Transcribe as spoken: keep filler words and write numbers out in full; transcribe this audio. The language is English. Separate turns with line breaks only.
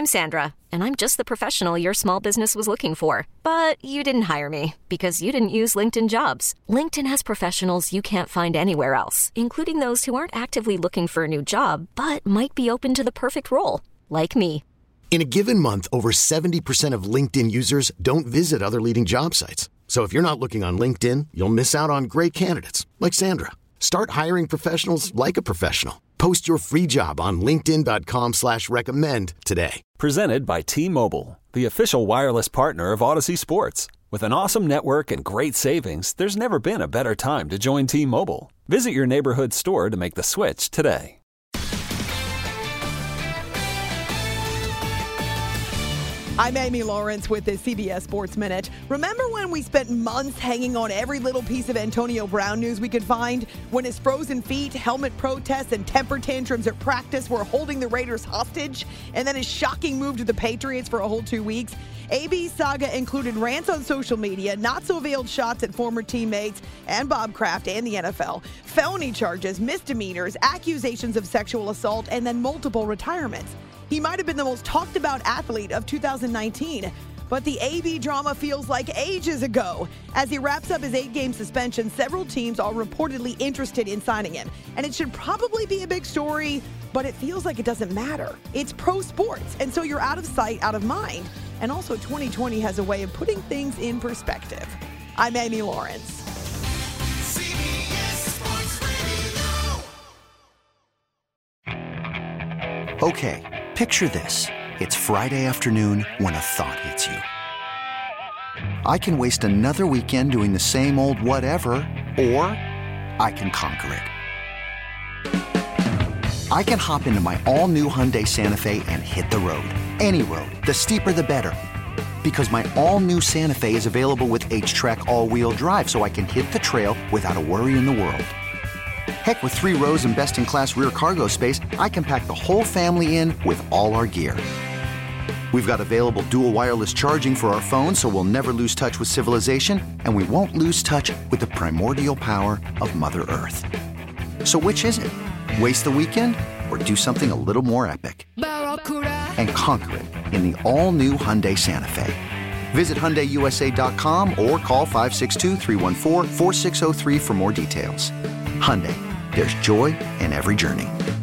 I'm Sandra, and I'm just the professional your small business was looking for. But you didn't hire me because you didn't use LinkedIn Jobs. LinkedIn has professionals you can't find anywhere else, including those who aren't actively looking for a new job, but might be open to the perfect role, like me.
In a given month, over seventy percent of LinkedIn users don't visit other leading job sites. So if you're not looking on LinkedIn, you'll miss out on great candidates like Sandra. Start hiring professionals like a professional. Post your free job on linkedin.com slash recommend today.
Presented by T-Mobile, the official wireless partner of Odyssey Sports. With an awesome network and great savings, there's never been a better time to join T-Mobile. Visit your neighborhood store to make the switch today.
I'm Amy Lawrence with the C B S Sports Minute. Remember when we spent months hanging on every little piece of Antonio Brown news we could find? When his frozen feet, helmet protests, and temper tantrums at practice were holding the Raiders hostage? And then his shocking move to the Patriots for a whole two weeks? A B's saga included rants on social media, not-so-veiled shots at former teammates and Bob Kraft and the N F L, felony charges, misdemeanors, accusations of sexual assault, and then multiple retirements. He might have been the most talked about athlete of two thousand nineteen, but the A B drama feels like ages ago. As he wraps up his eight-game suspension, several teams are reportedly interested in signing him. And it should probably be a big story, but it feels like it doesn't matter. It's pro sports, and so you're out of sight, out of mind. And also, twenty twenty has a way of putting things in perspective. I'm Amy Lawrence.
C B S Sports Radio.
Okay. Picture this. It's Friday afternoon when a thought hits you. I can waste another weekend doing the same old whatever, or I can conquer it. I can hop into my all-new Hyundai Santa Fe and hit the road. Any road. The steeper, the better. Because my all-new Santa Fe is available with H-Track all-wheel drive, so I can hit the trail without a worry in the world. Heck, with three rows and best-in-class rear cargo space, I can pack the whole family in with all our gear. We've got available dual wireless charging for our phones, so we'll never lose touch with civilization, and we won't lose touch with the primordial power of Mother Earth. So which is it? Waste the weekend or do something a little more epic? And conquer it in the all-new Hyundai Santa Fe. Visit Hyundai U S A dot com or call five six two, three one four, four six zero three for more details. Hyundai, there's joy in every journey.